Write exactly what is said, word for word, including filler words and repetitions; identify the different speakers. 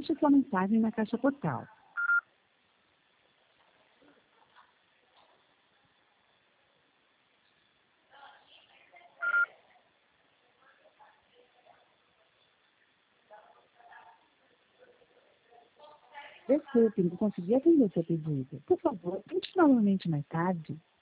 Speaker 1: Deixe sua mensagem na caixa postal. Desculpe, não consegui atender o seu pedido. Por favor, tente novamente mais tarde.